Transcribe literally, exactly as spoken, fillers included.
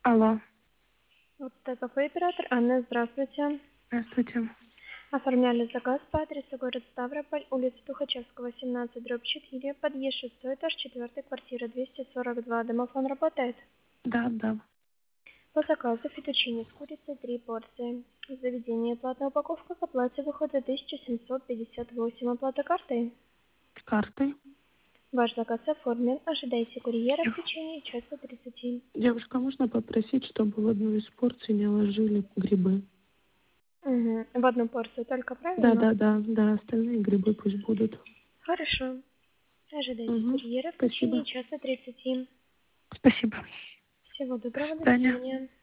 Алло, Вот это кафе оператор. Анна, здравствуйте. здравствуйте. Оформляли заказ по адресу город Ставрополь, улица Тухачевского, семнадцать, дробь четыре, подъезд шестой этаж, четвертая квартира, двести сорок два. Домофон работает? Да, да. По заказу фетучини с курицей три порции. Заведение платная упаковка к оплате выходит тысяча семьсот пятьдесят восемь. Оплата картой. Картой. Ваш заказ оформлен. Ожидайте курьера в Дев- течение часа тридцати. Девушка, можно попросить, чтобы в одну из порций не ложили грибы? Угу. В одну порцию только, Да, правильно? да, да, да, остальные грибы пусть будут. Хорошо. Ожидайте Угу. курьера в течение Спасибо. часа тридцати. Спасибо. Всего доброго, До до свидания. свидания.